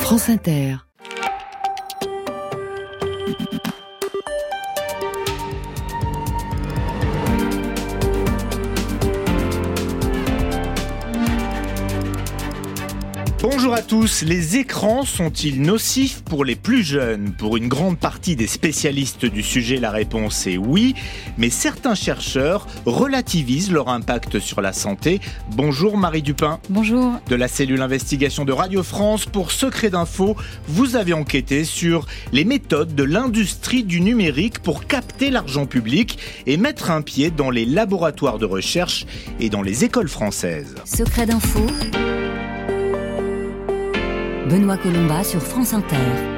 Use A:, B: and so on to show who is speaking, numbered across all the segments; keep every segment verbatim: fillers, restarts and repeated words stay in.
A: France Inter.
B: Bonjour à tous, les écrans sont-ils nocifs pour les plus jeunes ? Pour une grande partie des spécialistes du sujet, la réponse est oui, mais certains chercheurs relativisent leur impact sur la santé. Bonjour Marie Dupin.
C: Bonjour.
B: De la cellule investigation de Radio France, pour Secret d'Info, vous avez enquêté sur les méthodes de l'industrie du numérique pour capter l'argent public et mettre un pied dans les laboratoires de recherche et dans les écoles françaises.
A: Secret d'Info. Benoît Colomba sur France Inter.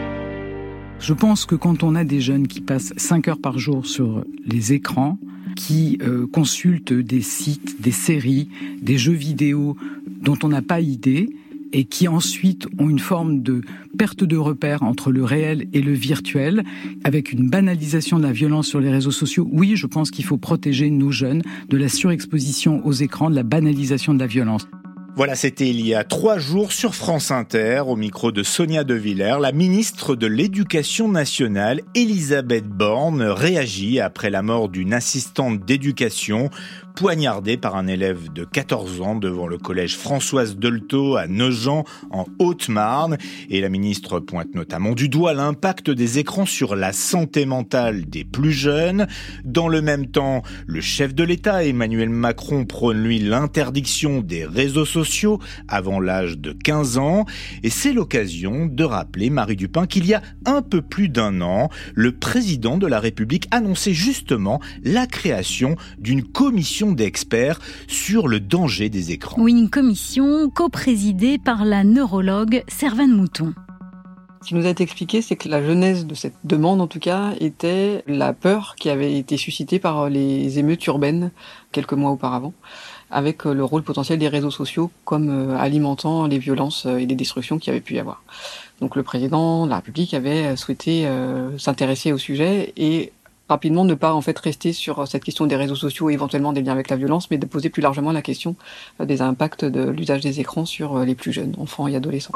D: Je pense que quand on a des jeunes qui passent cinq heures par jour sur les écrans, qui euh, consultent des sites, des séries, des jeux vidéo dont on n'a pas idée, et qui ensuite ont une forme de perte de repère entre le réel et le virtuel, avec une banalisation de la violence sur les réseaux sociaux, oui, je pense qu'il faut protéger nos jeunes de la surexposition aux écrans, de la banalisation de la violence.
B: Voilà, c'était il y a trois jours sur France Inter, au micro de Sonia De Villers. La ministre de l'Éducation nationale, Elisabeth Borne, réagit après la mort d'une assistante d'éducation poignardée par un élève de quatorze ans devant le collège Françoise Dolto à Nogent, en Haute-Marne. Et la ministre pointe notamment du doigt l'impact des écrans sur la santé mentale des plus jeunes. Dans le même temps, le chef de l'État, Emmanuel Macron, prône lui l'interdiction des réseaux sociaux avant l'âge de quinze ans. Et c'est l'occasion de rappeler, Marie Dupin, qu'il y a un peu plus d'un an, le président de la République annonçait justement la création d'une commission d'experts sur le danger des écrans.
C: Oui, une commission coprésidée par la neurologue Servane Mouton.
E: Ce qui nous a été expliqué, c'est que la genèse de cette demande, en tout cas, était la peur qui avait été suscitée par les émeutes urbaines quelques mois auparavant, avec le rôle potentiel des réseaux sociaux comme alimentant les violences et les destructions qu'il y avait pu y avoir. Donc le président de la République avait souhaité euh, s'intéresser au sujet et rapidement ne pas en fait rester sur cette question des réseaux sociaux et éventuellement des liens avec la violence, mais de poser plus largement la question des impacts de l'usage des écrans sur les plus jeunes, enfants et adolescents.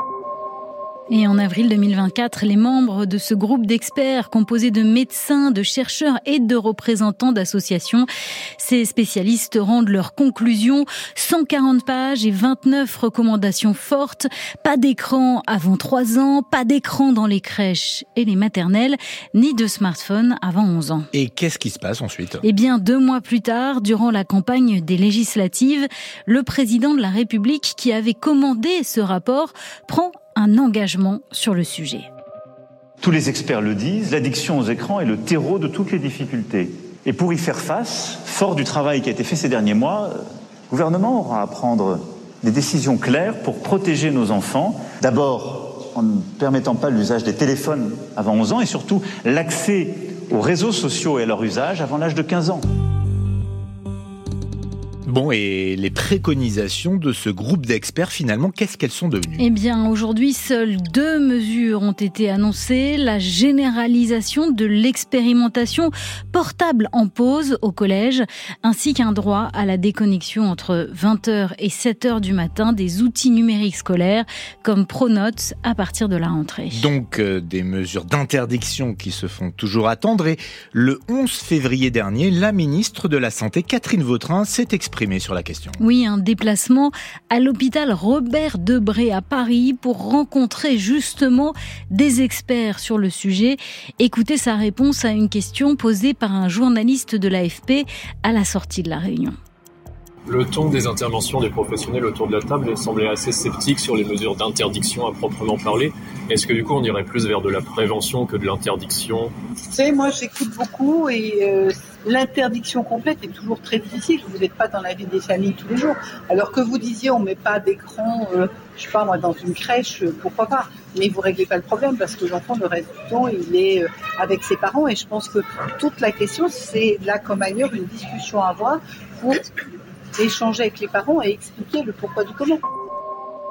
C: Et en avril deux mille vingt-quatre, les membres de ce groupe d'experts composé de médecins, de chercheurs et de représentants d'associations, ces spécialistes rendent leurs conclusions, cent quarante pages et vingt-neuf recommandations fortes. Pas d'écran avant trois ans, pas d'écran dans les crèches et les maternelles, ni de smartphone avant onze ans.
B: Et qu'est-ce qui se passe ensuite ?
C: Eh bien, deux mois plus tard, durant la campagne des législatives, le président de la République, qui avait commandé ce rapport, prend un engagement sur le sujet.
F: Tous les experts le disent, l'addiction aux écrans est le terreau de toutes les difficultés. Et pour y faire face, fort du travail qui a été fait ces derniers mois, le gouvernement aura à prendre des décisions claires pour protéger nos enfants. D'abord, en ne permettant pas l'usage des téléphones avant onze ans et surtout l'accès aux réseaux sociaux et à leur usage avant l'âge de quinze ans.
B: Bon, et les préconisations de ce groupe d'experts, finalement, qu'est-ce qu'elles sont devenues ?
C: Eh bien, aujourd'hui, seules deux mesures ont été annoncées. La généralisation de l'expérimentation portable en pause au collège, ainsi qu'un droit à la déconnexion entre vingt heures et sept heures du matin des outils numériques scolaires, comme Pronote, à partir de la rentrée.
B: Donc, euh, des mesures d'interdiction qui se font toujours attendre. Et le onze février dernier, la ministre de la Santé, Catherine Vautrin, s'est exprimée sur la question.
C: Oui, un déplacement à l'hôpital Robert Debré à Paris pour rencontrer justement des experts sur le sujet. Écoutez sa réponse à une question posée par un journaliste de l'A F P à la sortie de la réunion.
G: Le ton des interventions des professionnels autour de la table semblait assez sceptique sur les mesures d'interdiction à proprement parler. Est-ce que du coup on irait plus vers de la prévention que de l'interdiction ?
H: Vous savez, moi j'écoute beaucoup et euh, l'interdiction complète est toujours très difficile. Vous n'êtes pas dans la vie des familles tous les jours. Alors que vous disiez on ne met pas d'écran, euh, je sais pas moi, dans une crèche, euh, pourquoi pas ? Mais vous ne réglez pas le problème parce que l'enfant le reste du temps il est euh, avec ses parents et je pense que toute la question c'est là comme ailleurs une discussion à avoir pour échanger avec les parents et expliquer le pourquoi du comment.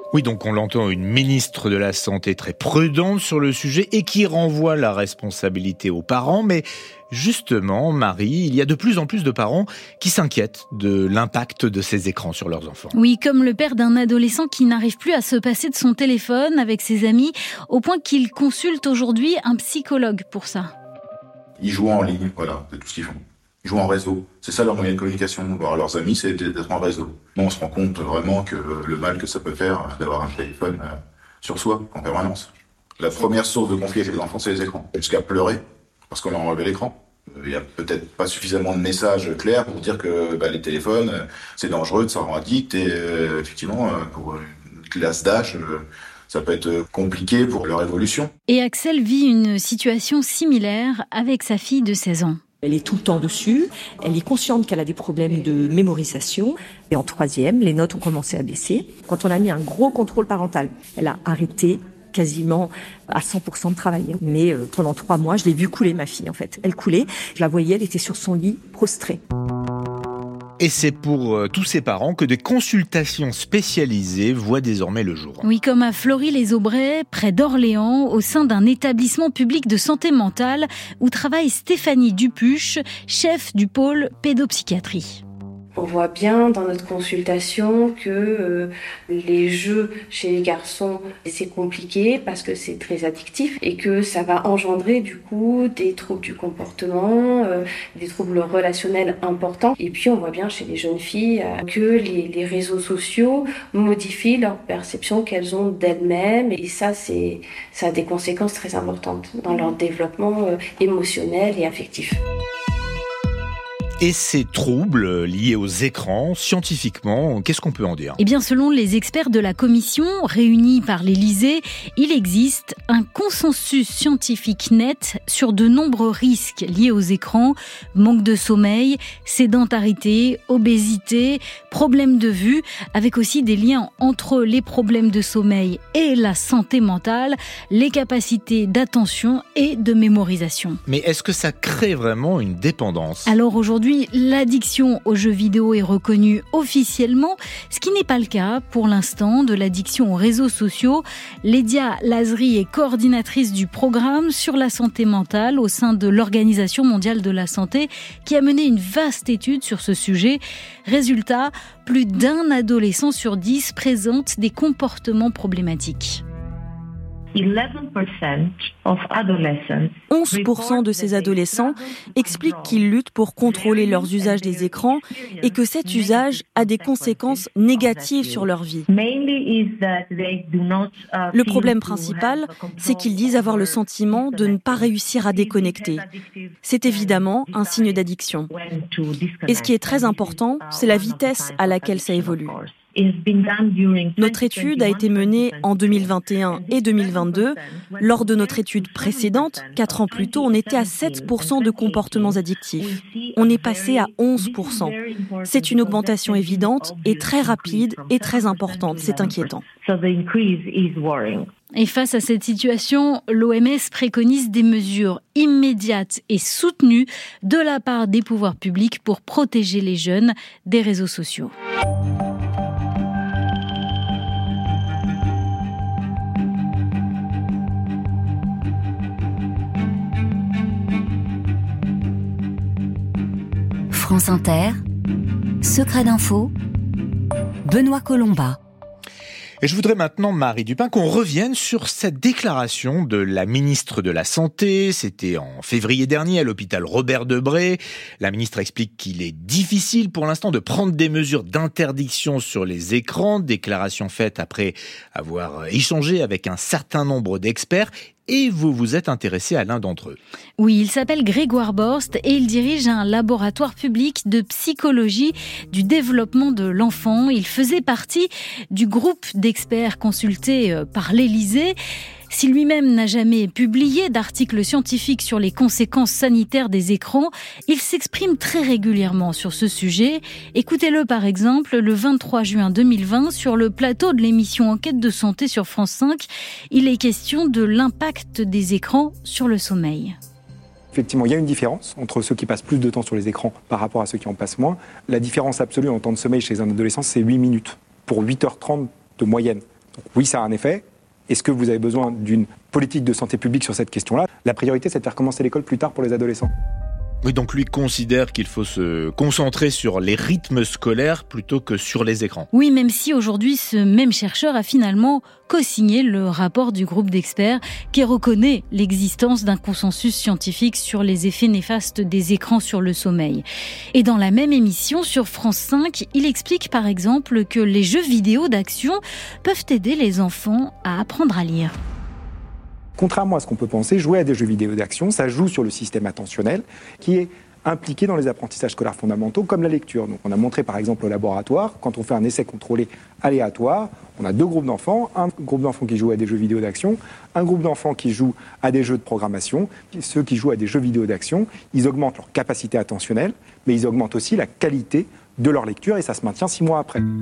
B: Oui, donc on l'entend, une ministre de la Santé très prudente sur le sujet et qui renvoie la responsabilité aux parents. Mais justement, Marie, il y a de plus en plus de parents qui s'inquiètent de l'impact de ces écrans sur leurs enfants.
C: Oui, comme le père d'un adolescent qui n'arrive plus à se passer de son téléphone avec ses amis, au point qu'il consulte aujourd'hui un psychologue pour ça.
I: Ils jouent en ligne, voilà, c'est tout ce qu'ils font. Ils jouent en réseau. C'est ça leur moyen de communication. Voir leurs amis, c'est d'être en réseau. Bon, on se rend compte vraiment que le mal que ça peut faire d'avoir un téléphone sur soi en permanence. La première source de conflit avec les enfants, c'est les écrans. Jusqu'à pleurer parce qu'on leur a enlevé l'écran. Il y a peut-être pas suffisamment de messages clairs pour dire que bah, les téléphones, c'est dangereux, ça rend addict et euh, effectivement, pour une classe d'âge, euh, ça peut être compliqué pour leur évolution.
C: Et Axel vit une situation similaire avec sa fille de seize ans.
J: Elle est tout le temps dessus, elle est consciente qu'elle a des problèmes de mémorisation. Et en troisième, les notes ont commencé à baisser. Quand on a mis un gros contrôle parental, elle a arrêté quasiment à cent pour cent de travailler. Mais euh, pendant trois mois, je l'ai vue couler, ma fille, en fait. Elle coulait, je la voyais, elle était sur son lit, prostrée.
B: Et c'est pour euh, tous ces parents que des consultations spécialisées voient désormais le jour.
C: Oui, comme à Fleury-les-Aubrais, près d'Orléans, au sein d'un établissement public de santé mentale où travaille Stéphanie Dupuche, chef du pôle pédopsychiatrie.
K: On voit bien dans notre consultation que euh, les jeux chez les garçons, c'est compliqué parce que c'est très addictif et que ça va engendrer du coup des troubles du comportement, euh, des troubles relationnels importants. Et puis on voit bien chez les jeunes filles euh, que les, les réseaux sociaux modifient leur perception qu'elles ont d'elles-mêmes et ça, c'est, ça a des conséquences très importantes dans leur développement euh, émotionnel et affectif.
B: Et ces troubles liés aux écrans, scientifiquement, qu'est-ce qu'on peut en dire ?
C: Eh bien, selon les experts de la commission réunis par l'Élysée, il existe un consensus scientifique net sur de nombreux risques liés aux écrans, manque de sommeil, sédentarité, obésité, problèmes de vue, avec aussi des liens entre les problèmes de sommeil et la santé mentale, les capacités d'attention et de mémorisation.
B: Mais est-ce que ça crée vraiment une dépendance ?
C: Alors aujourd'hui, l'addiction aux jeux vidéo est reconnue officiellement, ce qui n'est pas le cas pour l'instant de l'addiction aux réseaux sociaux. Lédia Lazri est coordinatrice du programme sur la santé mentale au sein de l'Organisation mondiale de la santé qui a mené une vaste étude sur ce sujet. Résultat, plus d'un adolescent sur dix présente des comportements problématiques.
L: onze pour cent de ces adolescents expliquent qu'ils luttent pour contrôler leurs usages des écrans et que cet usage a des conséquences négatives sur leur vie. Le problème principal, c'est qu'ils disent avoir le sentiment de ne pas réussir à déconnecter. C'est évidemment un signe d'addiction. Et ce qui est très important, c'est la vitesse à laquelle ça évolue. Notre étude a été menée en deux mille vingt et un et deux mille vingt-deux. Lors de notre étude précédente, quatre ans plus tôt, on était à sept pour cent de comportements addictifs. On est passé à onze pour cent. C'est une augmentation évidente et très rapide et très importante. C'est inquiétant.
C: Et face à cette situation, l'O M S préconise des mesures immédiates et soutenues de la part des pouvoirs publics pour protéger les jeunes des réseaux sociaux.
A: France Inter, Secret d'info, Benoît Colomba.
B: Et je voudrais maintenant, Marie Dupin, qu'on revienne sur cette déclaration de la ministre de la Santé. C'était en février dernier à l'hôpital Robert Debré. La ministre explique qu'il est difficile pour l'instant de prendre des mesures d'interdiction sur les écrans. Déclaration faite après avoir échangé avec un certain nombre d'experts. Et vous vous êtes intéressé à l'un d'entre eux.
C: Oui, il s'appelle Grégoire Borst et il dirige un laboratoire public de psychologie du développement de l'enfant. Il faisait partie du groupe d'experts consultés par l'Élysée. Si lui-même n'a jamais publié d'articles scientifiques sur les conséquences sanitaires des écrans, il s'exprime très régulièrement sur ce sujet. Écoutez-le par exemple le vingt-trois juin deux mille vingt sur le plateau de l'émission Enquête de santé sur France cinq. Il est question de l'impact des écrans sur le sommeil.
M: Effectivement, il y a une différence entre ceux qui passent plus de temps sur les écrans par rapport à ceux qui en passent moins. La différence absolue en temps de sommeil chez un adolescent, c'est huit minutes pour huit heures trente de moyenne. Donc, oui, ça a un effet. Est-ce que vous avez besoin d'une politique de santé publique sur cette question-là ? La priorité, c'est de faire commencer l'école plus tard pour les adolescents.
B: Oui, donc lui considère qu'il faut se concentrer sur les rythmes scolaires plutôt que sur les écrans.
C: Oui, même si aujourd'hui, ce même chercheur a finalement co-signé le rapport du groupe d'experts qui reconnaît l'existence d'un consensus scientifique sur les effets néfastes des écrans sur le sommeil. Et dans la même émission sur France cinq, il explique par exemple que les jeux vidéo d'action peuvent aider les enfants à apprendre à lire.
M: Contrairement à ce qu'on peut penser, jouer à des jeux vidéo d'action, ça joue sur le système attentionnel qui est impliqué dans les apprentissages scolaires fondamentaux comme la lecture. Donc on a montré par exemple au laboratoire, quand on fait un essai contrôlé aléatoire, on a deux groupes d'enfants, un groupe d'enfants qui jouent à des jeux vidéo d'action, un groupe d'enfants qui jouent à des jeux de programmation. Ceux qui jouent à des jeux vidéo d'action, ils augmentent leur capacité attentionnelle, mais ils augmentent aussi la qualité de leur lecture et ça se maintient six mois après.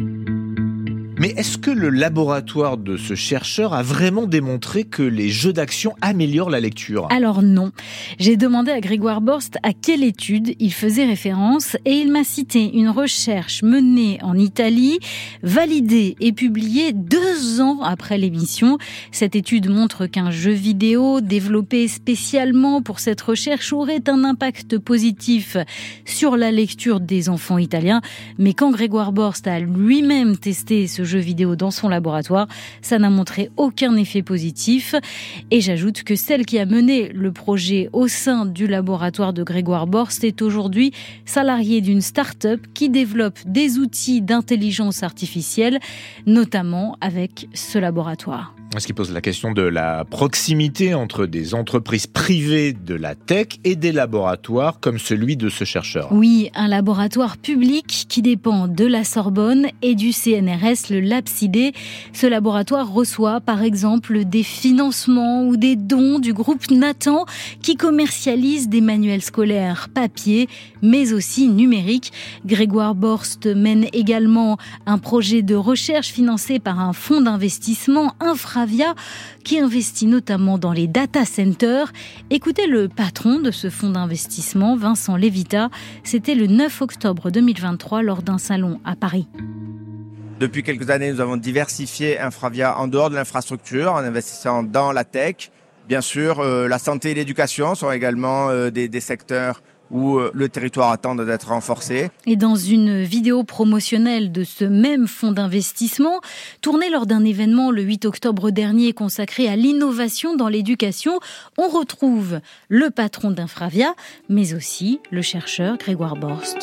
B: Mais est-ce que le laboratoire de ce chercheur a vraiment démontré que les jeux d'action améliorent la lecture ?
C: Alors non. J'ai demandé à Grégoire Borst à quelle étude il faisait référence et il m'a cité une recherche menée en Italie, validée et publiée deux ans après l'émission. Cette étude montre qu'un jeu vidéo développé spécialement pour cette recherche aurait un impact positif sur la lecture des enfants italiens. Mais quand Grégoire Borst a lui-même testé ce jeu vidéo dans son laboratoire, ça n'a montré aucun effet positif. Et j'ajoute que celle qui a mené le projet au sein du laboratoire de Grégoire Borst est aujourd'hui salariée d'une start-up qui développe des outils d'intelligence artificielle, notamment avec ce laboratoire.
B: Ce qui pose la question de la proximité entre des entreprises privées de la tech et des laboratoires comme celui de ce chercheur.
C: Oui, un laboratoire public qui dépend de la Sorbonne et du C N R S, le LabSidé. Ce laboratoire reçoit par exemple des financements ou des dons du groupe Nathan qui commercialise des manuels scolaires papier mais aussi numériques. Grégoire Borst mène également un projet de recherche financé par un fonds d'investissement infra qui investit notamment dans les data centers. Écoutez le patron de ce fonds d'investissement, Vincent Levita, c'était le neuf octobre deux mille vingt-trois lors d'un salon à Paris.
N: Depuis quelques années, nous avons diversifié Infravia en dehors de l'infrastructure, en investissant dans la tech. Bien sûr, euh, la santé et l'éducation sont également euh, des, des secteurs où le territoire attend d'être renforcé.
C: Et dans une vidéo promotionnelle de ce même fonds d'investissement, tournée lors d'un événement le huit octobre dernier consacré à l'innovation dans l'éducation, on retrouve le patron d'Infravia, mais aussi le chercheur Grégoire Borst.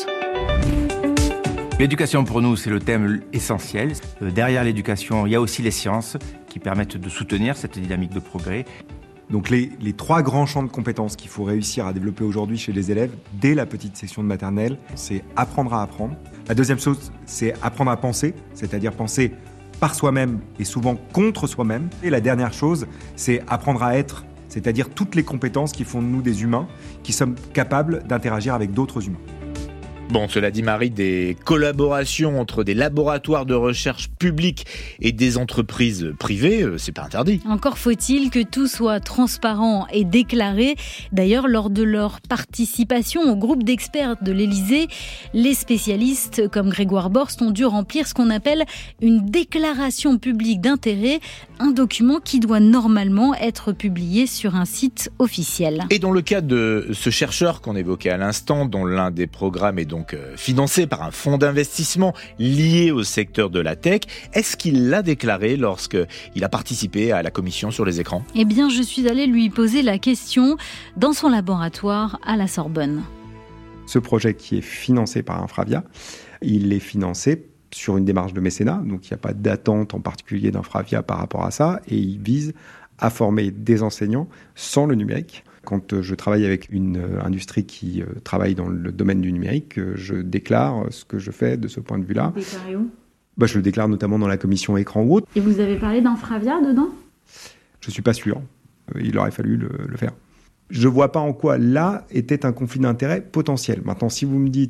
O: L'éducation pour nous, c'est le thème essentiel. Derrière l'éducation, il y a aussi les sciences qui permettent de soutenir cette dynamique de progrès.
M: Donc les, les trois grands champs de compétences qu'il faut réussir à développer aujourd'hui chez les élèves, dès la petite section de maternelle, c'est apprendre à apprendre. La deuxième chose, c'est apprendre à penser, c'est-à-dire penser par soi-même et souvent contre soi-même. Et la dernière chose, c'est apprendre à être, c'est-à-dire toutes les compétences qui font de nous des humains, qui sommes capables d'interagir avec d'autres humains.
B: Bon, cela dit Marie, des collaborations entre des laboratoires de recherche publics et des entreprises privées, c'est pas interdit.
C: Encore faut-il que tout soit transparent et déclaré. D'ailleurs, lors de leur participation au groupe d'experts de l'Élysée, les spécialistes comme Grégoire Borst ont dû remplir ce qu'on appelle une déclaration publique d'intérêt, un document qui doit normalement être publié sur un site officiel.
B: Et dans le cas de ce chercheur qu'on évoquait à l'instant, dont l'un des programmes est donc donc financé par un fonds d'investissement lié au secteur de la tech. Est-ce qu'il l'a déclaré lorsqu'il a participé à la commission sur les écrans ?
C: Eh bien, je suis allée lui poser la question dans son laboratoire à la Sorbonne.
M: Ce projet qui est financé par Infravia, il est financé sur une démarche de mécénat, donc il n'y a pas d'attente en particulier d'Infravia par rapport à ça, et il vise à former des enseignants sans le numérique. Quand je travaille avec une industrie qui travaille dans le domaine du numérique, je déclare ce que je fais de ce point de vue-là.
C: Vous déclarez où ?
M: Bah, je le déclare notamment dans la commission écran ou autre.
C: Et vous avez parlé d'Infravia dedans ?
M: Je ne suis pas sûr. Il aurait fallu le, le faire. Je ne vois pas en quoi là était un conflit d'intérêts potentiel. Maintenant, si vous me dites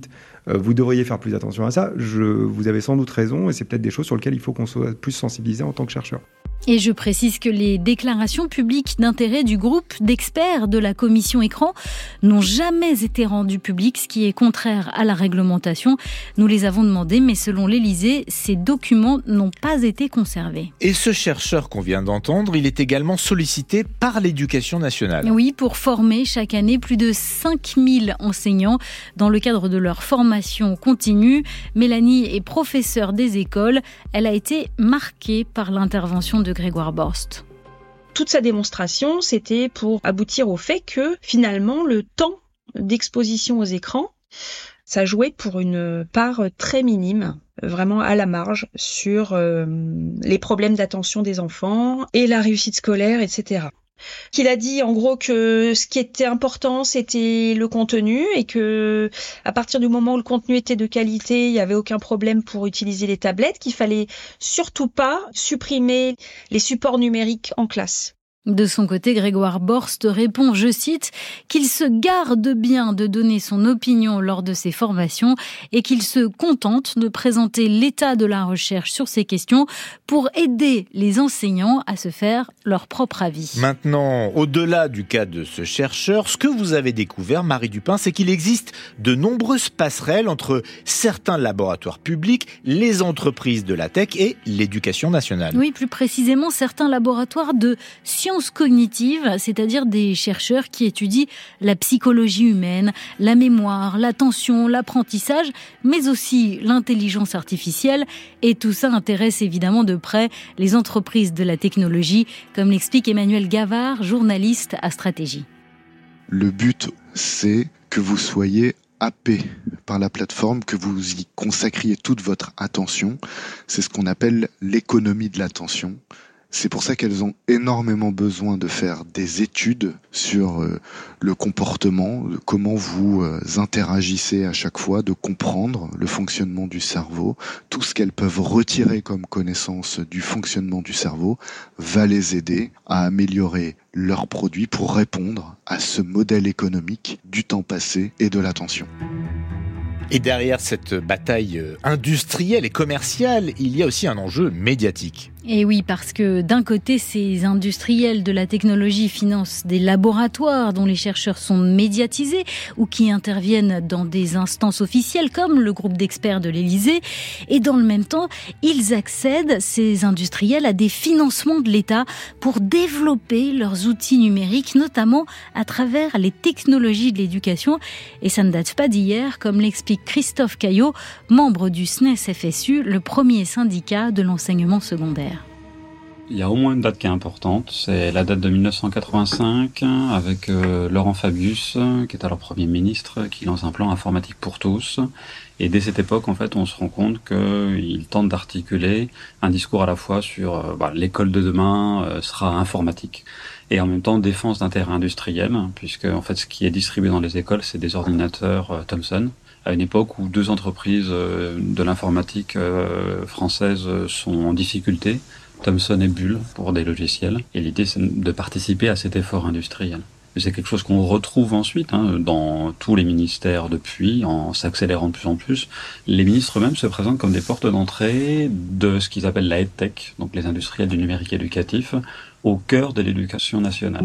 P: euh, vous devriez faire plus attention à ça. Je, vous avez sans doute raison et c'est peut-être des choses sur lesquelles il faut qu'on soit plus sensibilisé en tant que chercheur.
C: Et je précise que les déclarations publiques d'intérêt du groupe d'experts de la commission écran n'ont jamais été rendues publiques, ce qui est contraire à la réglementation. Nous les avons demandées, mais selon l'Élysée, ces documents n'ont pas été conservés.
B: Et ce chercheur qu'on vient d'entendre, il est également sollicité par l'Éducation nationale.
C: Oui, pour former chaque année plus de cinq mille enseignants dans le cadre de leur formation continue. Mélanie est professeure des écoles. Elle a été marquée par l'intervention de Grégoire Borst.
Q: Toute sa démonstration, c'était pour aboutir au fait que finalement le temps d'exposition aux écrans, ça jouait pour une part très minime, vraiment à la marge, sur euh, les problèmes d'attention des enfants et la réussite scolaire, et cetera. Il a dit en gros que ce qui était important c'était le contenu et que à partir du moment où le contenu était de qualité, il n'y avait aucun problème pour utiliser les tablettes, qu'il fallait surtout pas supprimer les supports numériques en classe.
C: De son côté, Grégoire Borst répond, je cite, qu'il se garde bien de donner son opinion lors de ses formations et qu'il se contente de présenter l'état de la recherche sur ces questions pour aider les enseignants à se faire leur propre avis.
B: Maintenant, au-delà du cas de ce chercheur, ce que vous avez découvert, Marie Dupin, c'est qu'il existe de nombreuses passerelles entre certains laboratoires publics, les entreprises de la tech et l'éducation nationale.
C: Oui, plus précisément, certains laboratoires de sciences cognitives, c'est-à-dire des chercheurs qui étudient la psychologie humaine, la mémoire, l'attention, l'apprentissage, mais aussi l'intelligence artificielle. Et tout ça intéresse évidemment de près les entreprises de la technologie, comme l'explique Emmanuel Gavard, journaliste à Stratégie.
R: Le but, c'est que vous soyez happé par la plateforme, que vous y consacriez toute votre attention. C'est ce qu'on appelle l'économie de l'attention. C'est pour ça qu'elles ont énormément besoin de faire des études sur euh, le comportement, de comment vous euh, interagissez à chaque fois, de comprendre le fonctionnement du cerveau. Tout ce qu'elles peuvent retirer comme connaissance du fonctionnement du cerveau va les aider à améliorer leurs produits pour répondre à ce modèle économique du temps passé et de l'attention.
B: Et derrière cette bataille industrielle et commerciale, il y a aussi un enjeu médiatique.
C: Et oui, parce que d'un côté, ces industriels de la technologie financent des laboratoires dont les chercheurs sont médiatisés ou qui interviennent dans des instances officielles comme le groupe d'experts de l'Élysée. Et dans le même temps, ils accèdent, ces industriels, à des financements de l'État pour développer leurs outils numériques, notamment à travers les technologies de l'éducation. Et ça ne date pas d'hier, comme l'explique Christophe Caillot, membre du S N E S F S U, le premier syndicat de l'enseignement secondaire.
S: Il y a au moins une date qui est importante, c'est la date de mille neuf cent quatre-vingt-cinq, avec euh, Laurent Fabius, qui est alors Premier ministre, qui lance un plan informatique pour tous. Et dès cette époque, en fait, on se rend compte qu'il tente d'articuler un discours à la fois sur euh, bah, l'école de demain euh, sera informatique, et en même temps défense d'intérêts industriels, puisque en fait, ce qui est distribué dans les écoles, c'est des ordinateurs euh, Thomson, à une époque où deux entreprises euh, de l'informatique euh, française sont en difficulté, Thomson et Bull pour des logiciels, et l'idée c'est de participer à cet effort industriel. Et c'est quelque chose qu'on retrouve ensuite hein, dans tous les ministères depuis, en s'accélérant de plus en plus. Les ministres eux-mêmes se présentent comme des portes d'entrée de ce qu'ils appellent la EdTech, donc les industriels du numérique éducatif, au cœur de l'éducation nationale.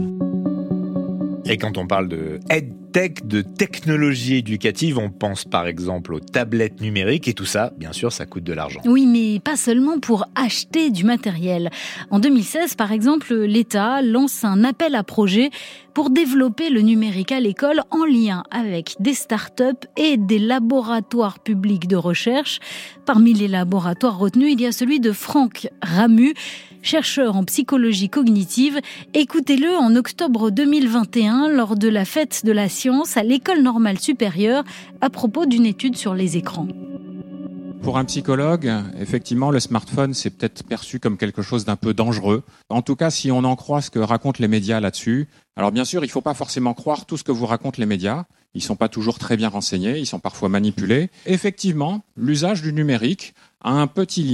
B: Et quand on parle de EdTech, de technologie éducative, on pense par exemple aux tablettes numériques et tout ça, bien sûr, ça coûte de l'argent.
C: Oui, mais pas seulement pour acheter du matériel. En deux mille seize, par exemple, l'État lance un appel à projet pour développer le numérique à l'école en lien avec des start-up et des laboratoires publics de recherche. Parmi les laboratoires retenus, il y a celui de Franck Ramu, chercheur en psychologie cognitive. Écoutez-le en octobre deux mille vingt et un lors de la fête de la science à l'École normale supérieure à propos d'une étude sur les écrans.
T: Pour un psychologue, effectivement, le smartphone, c'est peut-être perçu comme quelque chose d'un peu dangereux. En tout cas, si on en croit ce que racontent les médias là-dessus. Alors bien sûr, il ne faut pas forcément croire tout ce que vous racontent les médias. Ils ne sont pas toujours très bien renseignés, ils sont parfois manipulés. Effectivement, l'usage du numérique a un petit lien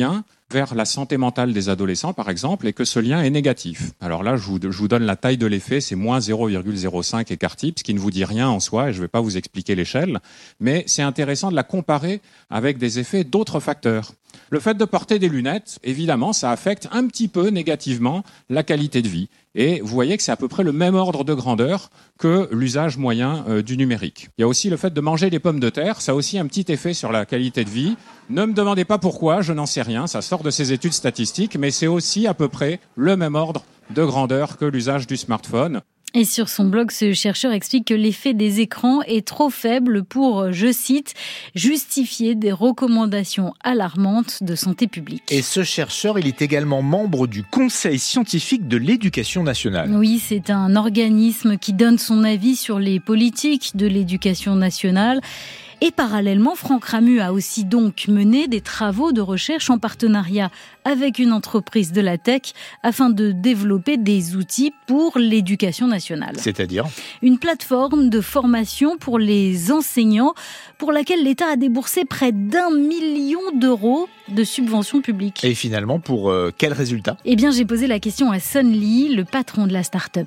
T: vers la santé mentale des adolescents, par exemple, et que ce lien est négatif. Alors là, je vous, je vous donne la taille de l'effet, c'est moins zéro virgule zéro cinq écart type, ce qui ne vous dit rien en soi, et je ne vais pas vous expliquer l'échelle, mais c'est intéressant de la comparer avec des effets d'autres facteurs. Le fait de porter des lunettes, évidemment, ça affecte un petit peu négativement la qualité de vie. Et vous voyez que c'est à peu près le même ordre de grandeur que l'usage moyen euh, du numérique. Il y a aussi le fait de manger des pommes de terre, ça a aussi un petit effet sur la qualité de vie. Ne me demandez pas pourquoi, je n'en sais rien, ça sort de ces études statistiques, mais c'est aussi à peu près le même ordre de grandeur que l'usage du smartphone.
C: Et sur son blog, ce chercheur explique que l'effet des écrans est trop faible pour, je cite, justifier des recommandations alarmantes de santé publique.
B: Et ce chercheur, il est également membre du Conseil scientifique de l'éducation nationale.
C: Oui, c'est un organisme qui donne son avis sur les politiques de l'éducation nationale. Et parallèlement, Franck Ramu a aussi donc mené des travaux de recherche en partenariat avec une entreprise de la tech afin de développer des outils pour l'éducation nationale.
B: C'est-à-dire ?
C: Une plateforme de formation pour les enseignants pour laquelle l'État a déboursé près d'un million d'euros de subventions publiques.
B: Et finalement, pour euh, quel résultat ?
C: Eh bien, j'ai posé la question à Sun Lee, le patron de la start-up.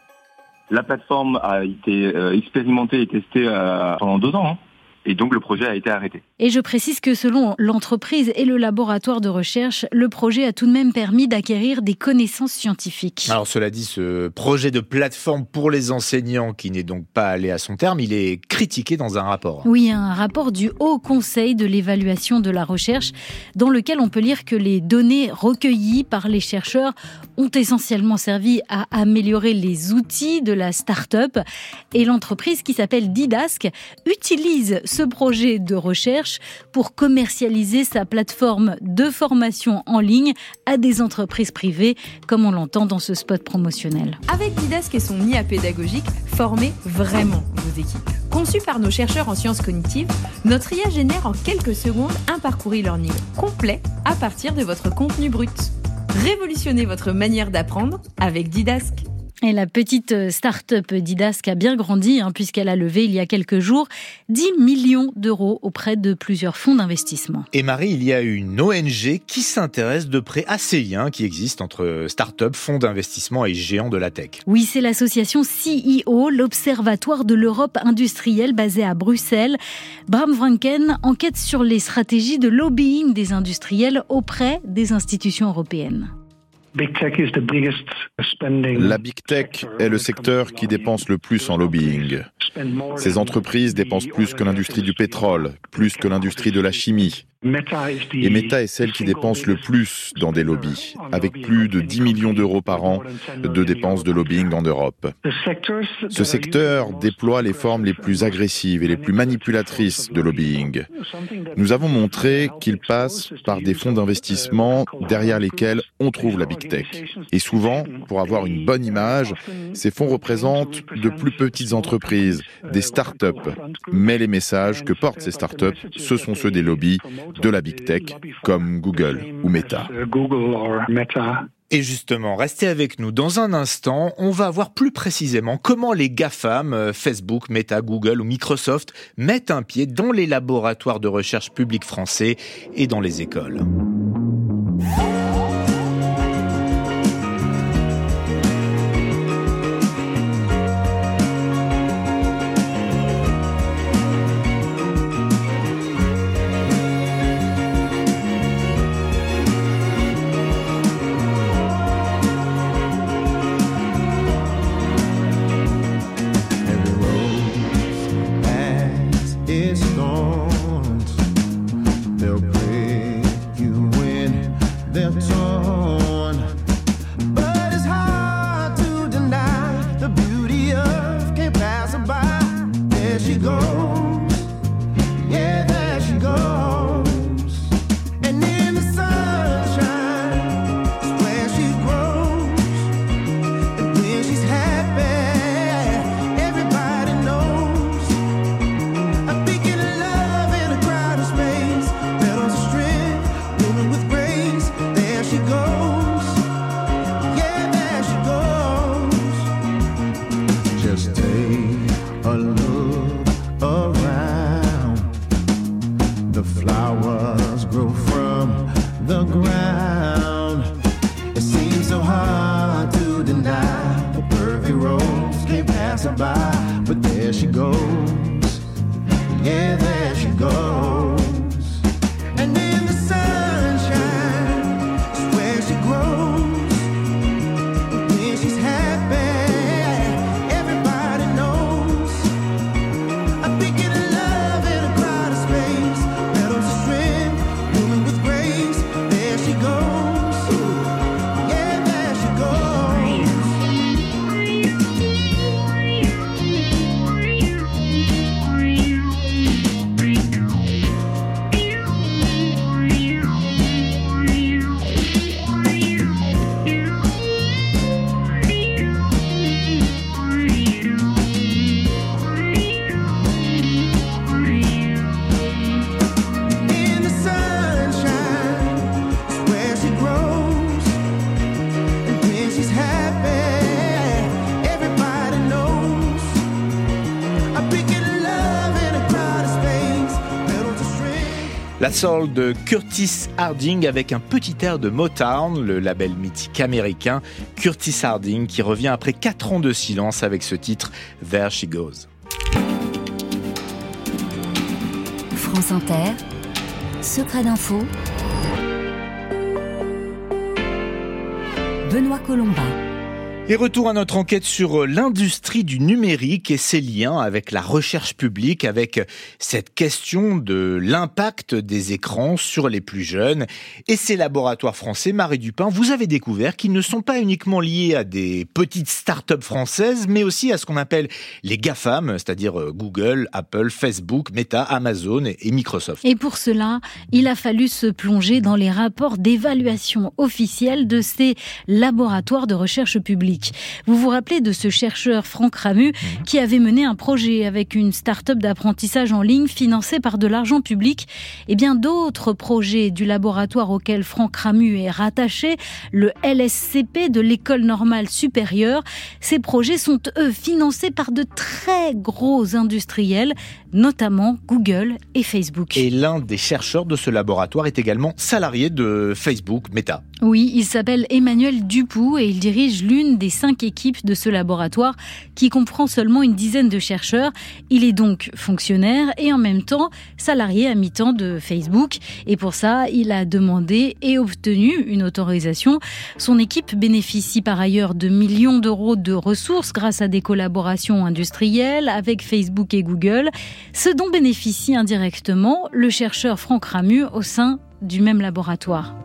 U: La plateforme a été euh, expérimentée et testée euh, pendant deux ans. Hein. Et donc, le projet a été arrêté.
C: Et je précise que selon l'entreprise et le laboratoire de recherche, le projet a tout de même permis d'acquérir des connaissances scientifiques.
B: Alors, cela dit, ce projet de plateforme pour les enseignants, qui n'est donc pas allé à son terme, il est critiqué dans un rapport.
C: Oui, un rapport du Haut Conseil de l'évaluation de la recherche, dans lequel on peut lire que les données recueillies par les chercheurs ont essentiellement servi à améliorer les outils de la start-up. Et l'entreprise, qui s'appelle Didask, utilise ce projet de recherche pour commercialiser sa plateforme de formation en ligne à des entreprises privées, comme on l'entend dans ce spot promotionnel.
V: Avec Didask et son I A pédagogique, formez vraiment vos équipes. Conçu par nos chercheurs en sciences cognitives, notre I A génère en quelques secondes un parcours e-learning complet à partir de votre contenu brut. Révolutionnez votre manière d'apprendre avec Didask.
C: Et la petite start-up Didask a bien grandi, hein, puisqu'elle a levé il y a quelques jours dix millions d'euros auprès de plusieurs fonds d'investissement.
B: Et Marie, il y a une O N G qui s'intéresse de près à ces liens qui existent entre start-up, fonds d'investissement et géants de la tech.
C: Oui, c'est l'association C I O, l'Observatoire de l'Europe industrielle basé à Bruxelles. Bram Franken enquête sur les stratégies de lobbying des industriels auprès des institutions européennes.
W: La Big Tech est le secteur qui dépense le plus en lobbying. Ces entreprises dépensent plus que l'industrie du pétrole, plus que l'industrie de la chimie. Et Meta est celle qui dépense le plus dans des lobbies, avec plus de dix millions d'euros par an de dépenses de lobbying en Europe. Ce secteur déploie les formes les plus agressives et les plus manipulatrices de lobbying. Nous avons montré qu'il passe par des fonds d'investissement derrière lesquels on trouve la Big Tech. Et souvent, pour avoir une bonne image, ces fonds représentent de plus petites entreprises, des start-up. Mais les messages que portent ces start-up, ce sont ceux des lobbies de la Big Tech, comme Google ou Meta.
B: Et justement, restez avec nous. Dans un instant, on va voir plus précisément comment les GAFAM, Facebook, Meta, Google ou Microsoft, mettent un pied dans les laboratoires de recherche publics français et dans les écoles.
X: They'll
D: pass her by, but there she goes. Yeah, there she goes. And in the sunshine is where she grows. When she's happy, everybody knows. I'm thinking of love in a crowded space. Petals of strength, blooming with grace. There she goes. Yeah, there she
B: La soul de Curtis Harding avec un petit air de Motown, le label mythique américain Curtis Harding qui revient après quatre ans de silence avec ce titre There She Goes.
A: France Inter, Secret d'info, Benoît Colomba.
B: Et retour à notre enquête sur l'industrie du numérique et ses liens avec la recherche publique, avec cette question de l'impact des écrans sur les plus jeunes. Et ces laboratoires français, Marie Dupin, vous avez découvert qu'ils ne sont pas uniquement liés à des petites start-up françaises, mais aussi à ce qu'on appelle les GAFAM, c'est-à-dire Google, Apple, Facebook, Meta, Amazon et Microsoft.
C: Et pour cela, il a fallu se plonger dans les rapports d'évaluation officiels de ces laboratoires de recherche publique. Vous vous rappelez de ce chercheur Franck Ramu qui avait mené un projet avec une start-up d'apprentissage en ligne financée par de l'argent public. Et bien d'autres projets du laboratoire auquel Franck Ramu est rattaché, le L S C P de l'École normale supérieure. Ces projets sont eux financés par de très gros industriels, notamment Google et Facebook.
B: Et l'un des chercheurs de ce laboratoire est également salarié de Facebook, Meta.
C: Oui, il s'appelle Emmanuel Dupoux et il dirige l'une des cinq équipes de ce laboratoire qui comprend seulement une dizaine de chercheurs. Il est donc fonctionnaire et en même temps salarié à mi-temps de Facebook. Et pour ça, il a demandé et obtenu une autorisation. Son équipe bénéficie par ailleurs de millions d'euros de ressources grâce à des collaborations industrielles avec Facebook et Google, ce dont bénéficie indirectement le chercheur Franck Ramu au sein du même laboratoire.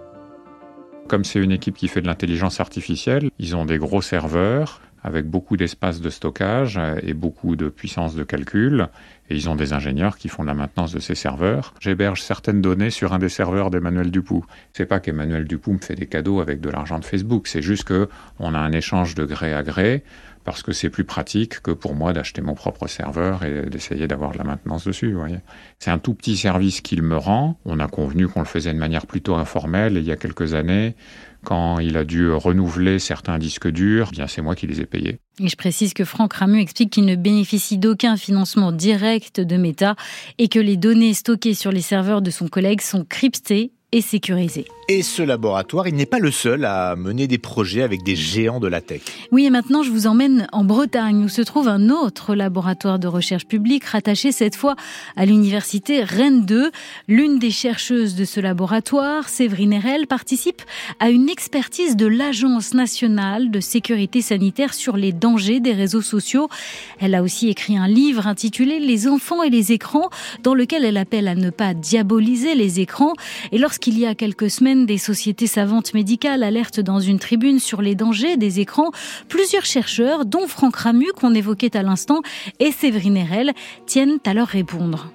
T: Comme c'est une équipe qui fait de l'intelligence artificielle, ils ont des gros serveurs avec beaucoup d'espace de stockage et beaucoup de puissance de calcul. Et ils ont des ingénieurs qui font la maintenance de ces serveurs. J'héberge certaines données sur un des serveurs d'Emmanuel Dupoux. C'est pas qu'Emmanuel Dupoux me fait des cadeaux avec de l'argent de Facebook, c'est juste qu'on a un échange de gré à gré parce que c'est plus pratique que pour moi d'acheter mon propre serveur et d'essayer d'avoir de la maintenance dessus. Vous voyez. C'est un tout petit service qu'il me rend. On a convenu qu'on le faisait de manière plutôt informelle et il y a quelques années, quand il a dû renouveler certains disques durs, bien c'est moi qui les ai payés.
C: Et je précise que Franck Ramu explique qu'il ne bénéficie d'aucun financement direct de Meta et que les données stockées sur les serveurs de son collègue sont cryptées et sécurisées.
B: Et ce laboratoire, il n'est pas le seul à mener des projets avec des géants de la tech.
C: Oui, et maintenant je vous emmène en Bretagne où se trouve un autre laboratoire de recherche publique rattaché cette fois à l'université Rennes deux. L'une des chercheuses de ce laboratoire, Séverine Erel, participe à une expertise de l'Agence nationale de sécurité sanitaire sur les dangers des réseaux sociaux. Elle a aussi écrit un livre intitulé « Les enfants et les écrans » dans lequel elle appelle à ne pas diaboliser les écrans. Et lorsqu'il y a quelques semaines, des sociétés savantes médicales alertent dans une tribune sur les dangers des écrans, plusieurs chercheurs, dont Franck Ramu qu'on évoquait à l'instant et Séverine Erel, tiennent à leur répondre.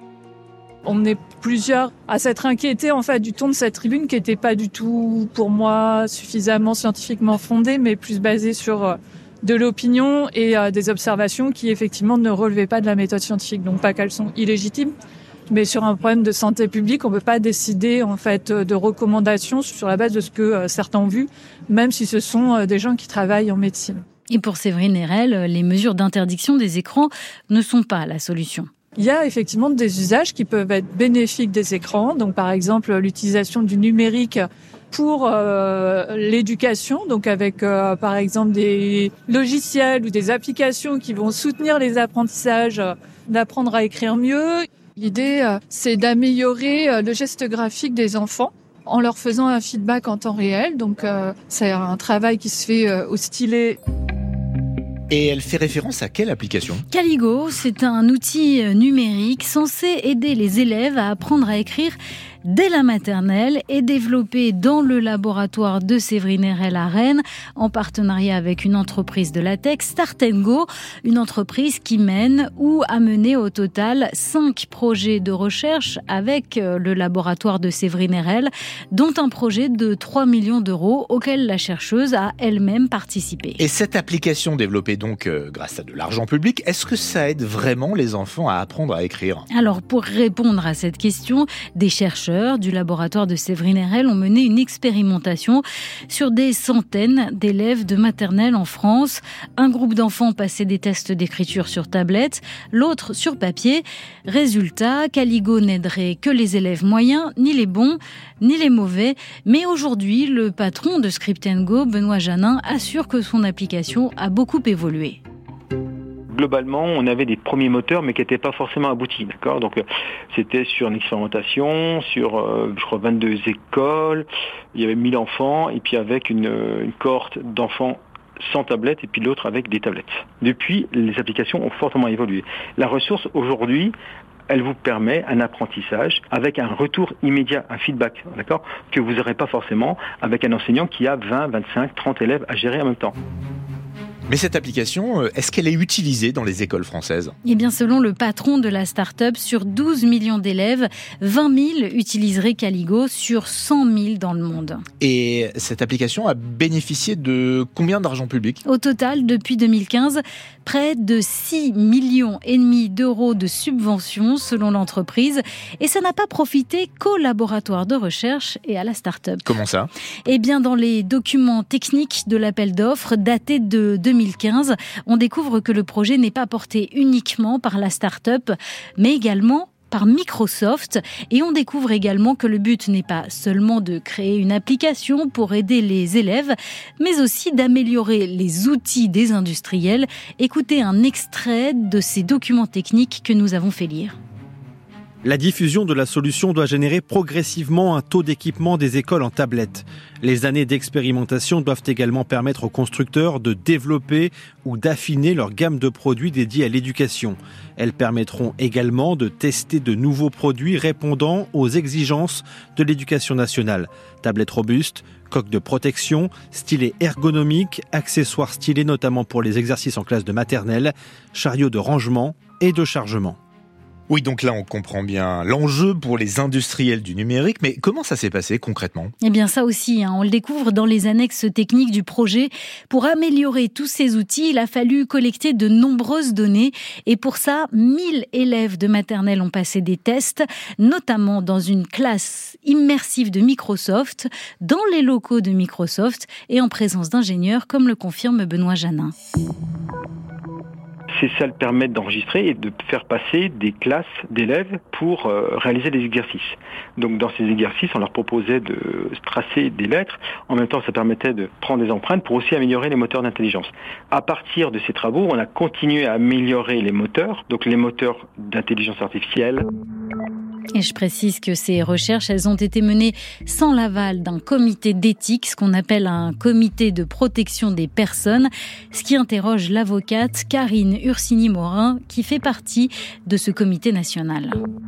E: On est plusieurs à s'être inquiétés en fait du ton de cette tribune qui n'était pas du tout pour moi suffisamment scientifiquement fondée, mais plus basée sur de l'opinion et des observations qui effectivement ne relevaient pas de la méthode scientifique, donc pas qu'elles sont illégitimes. Mais sur un problème de santé publique, on ne peut pas décider en fait de recommandations sur la base de ce que certains ont vu, même si ce sont des gens qui travaillent en médecine.
C: Et pour Séverine Erel, les mesures d'interdiction des écrans ne sont pas la solution.
E: Il y a effectivement des usages qui peuvent être bénéfiques des écrans. Donc par exemple, l'utilisation du numérique pour euh, l'éducation, donc avec euh, par exemple des logiciels ou des applications qui vont soutenir les apprentissages, euh, d'apprendre à écrire mieux. L'idée, euh, c'est d'améliorer euh, le geste graphique des enfants en leur faisant un feedback en temps réel. Donc euh, c'est un travail qui se fait euh, au stylet.
B: Et elle fait référence à quelle application ?
C: Caligo, c'est un outil numérique censé aider les élèves à apprendre à écrire dès la maternelle et développé dans le laboratoire de Séverine Erel à Rennes en partenariat avec une entreprise de la tech, Start and Go, une entreprise qui mène ou a mené au total cinq projets de recherche avec le laboratoire de Séverine Erel, dont un projet de trois millions d'euros auquel la chercheuse a elle-même participé.
B: Et cette application développée donc euh, grâce à de l'argent public, est-ce que ça aide vraiment les enfants à apprendre à écrire ?
C: Alors pour répondre à cette question, des chercheurs du laboratoire de Séverine Erel ont mené une expérimentation sur des centaines d'élèves de maternelle en France. Un groupe d'enfants passait des tests d'écriture sur tablette, l'autre sur papier. Résultat, Caligo n'aiderait que les élèves moyens, ni les bons, ni les mauvais. Mais aujourd'hui, le patron de Script and Go, Benoît Janin, assure que son application a beaucoup évolué.
F: Globalement, on avait des premiers moteurs, mais qui n'étaient pas forcément aboutis, d'accord. Donc, euh, c'était sur une expérimentation, sur, euh, je crois, vingt-deux écoles. Il y avait mille enfants, et puis avec une, une cohorte d'enfants sans tablette, et puis l'autre avec des tablettes. Depuis, les applications ont fortement évolué. La ressource, aujourd'hui, elle vous permet un apprentissage avec un retour immédiat, un feedback, d'accord, que vous n'aurez pas forcément avec un enseignant qui a vingt, vingt-cinq, trente élèves à gérer en même temps.
B: Mais cette application, est-ce qu'elle est utilisée dans les écoles françaises ?
C: Eh bien, selon le patron de la start-up, sur douze millions d'élèves, vingt mille utiliseraient Caligo sur cent mille dans le monde.
B: Et cette application a bénéficié de combien d'argent public ?
C: Au total, depuis deux mille quinze, près de six millions et demi d'euros de subventions selon l'entreprise. Et ça n'a pas profité qu'au laboratoire de recherche et à la start-up.
B: Comment ça ?
C: Eh bien, dans les documents techniques de l'appel d'offres datés de deux mille quinze, on découvre que le projet n'est pas porté uniquement par la start-up, mais également par Microsoft. Et on découvre également que le but n'est pas seulement de créer une application pour aider les élèves, mais aussi d'améliorer les outils des industriels. Écoutez un extrait de ces documents techniques que nous avons fait lire.
G: La diffusion de la solution doit générer progressivement un taux d'équipement des écoles en tablettes. Les années d'expérimentation doivent également permettre aux constructeurs de développer ou d'affiner leur gamme de produits dédiés à l'éducation. Elles permettront également de tester de nouveaux produits répondant aux exigences de l'éducation nationale. Tablettes robustes, coques de protection, stylets ergonomiques, accessoires stylés notamment pour les exercices en classe de maternelle, chariots de rangement et de chargement.
B: Oui, donc là, on comprend bien l'enjeu pour les industriels du numérique, mais comment ça s'est passé concrètement ?
C: Eh bien, ça aussi, hein, on le découvre dans les annexes techniques du projet. Pour améliorer tous ces outils, il a fallu collecter de nombreuses données. Et pour ça, mille élèves de maternelle ont passé des tests, notamment dans une classe immersive de Microsoft, dans les locaux de Microsoft et en présence d'ingénieurs, comme le confirme Benoît Janin.
F: C'est ça le permet d'enregistrer et de faire passer des classes d'élèves pour euh, réaliser des exercices. Donc dans ces exercices, on leur proposait de tracer des lettres. En même temps, ça permettait de prendre des empreintes pour aussi améliorer les moteurs d'intelligence. À partir de ces travaux, on a continué à améliorer les moteurs, donc les moteurs d'intelligence artificielle.
C: Et je précise que ces recherches, elles ont été menées sans l'aval d'un comité d'éthique, ce qu'on appelle un comité de protection des personnes, ce qui interroge l'avocate Karine Ursini-Morin, qui fait partie de ce comité national.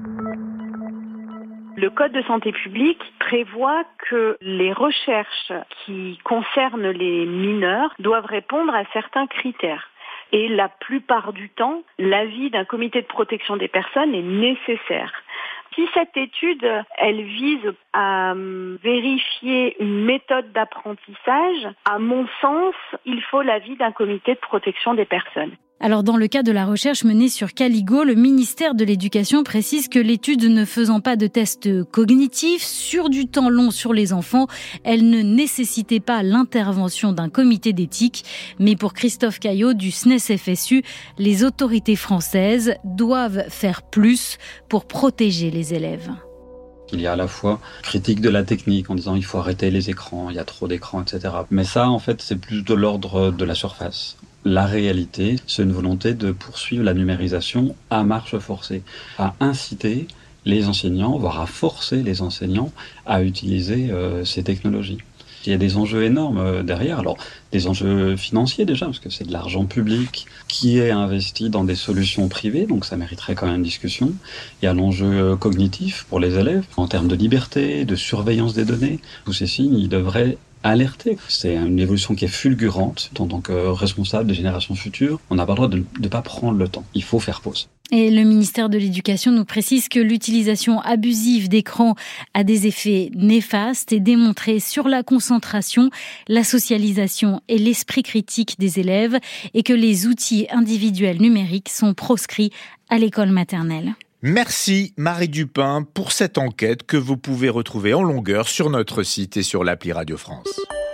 H: Le Code de santé publique prévoit que les recherches qui concernent les mineurs doivent répondre à certains critères. Et la plupart du temps, l'avis d'un comité de protection des personnes est nécessaire. Si cette étude, elle vise à vérifier une méthode d'apprentissage, à mon sens, il faut l'avis d'un comité de protection des personnes.
C: Alors dans le cas de la recherche menée sur Caligo, le ministère de l'Éducation précise que l'étude ne faisant pas de tests cognitifs sur du temps long sur les enfants, elle ne nécessitait pas l'intervention d'un comité d'éthique. Mais pour Christophe Caillot du S N E S F S U, les autorités françaises doivent faire plus pour protéger les élèves.
S: Il y a à la fois critique de la technique en disant il faut arrêter les écrans, il y a trop d'écrans, et cetera. Mais ça, en fait, c'est plus de l'ordre de la surface. La réalité, c'est une volonté de poursuivre la numérisation à marche forcée, à inciter les enseignants, voire à forcer les enseignants à utiliser euh, ces technologies. Il y a des enjeux énormes derrière. Alors, des enjeux financiers déjà, parce que c'est de l'argent public qui est investi dans des solutions privées, donc ça mériterait quand même une discussion. Il y a l'enjeu cognitif pour les élèves, en termes de liberté, de surveillance des données. Tous ces signes, ils devraient alerter. C'est une évolution qui est fulgurante. En tant que responsable des générations futures, on n'a pas le droit de ne pas prendre le temps. Il faut faire pause.
C: Et le ministère de l'Éducation nous précise que l'utilisation abusive d'écrans a des effets néfastes et démontrés sur la concentration, la socialisation et l'esprit critique des élèves et que les outils individuels numériques sont proscrits à l'école maternelle.
B: Merci Marie Dupin pour cette enquête que vous pouvez retrouver en longueur sur notre site et sur l'appli Radio France.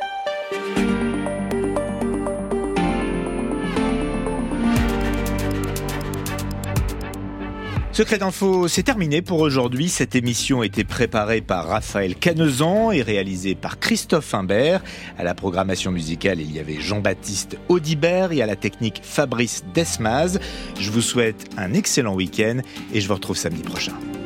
B: Secret d'info, c'est terminé pour aujourd'hui. Cette émission a été préparée par Raphaël Canezan et réalisée par Christophe Imbert. À la programmation musicale, il y avait Jean-Baptiste Audibert et à la technique Fabrice Desmaz. Je vous souhaite un excellent week-end et je vous retrouve samedi prochain.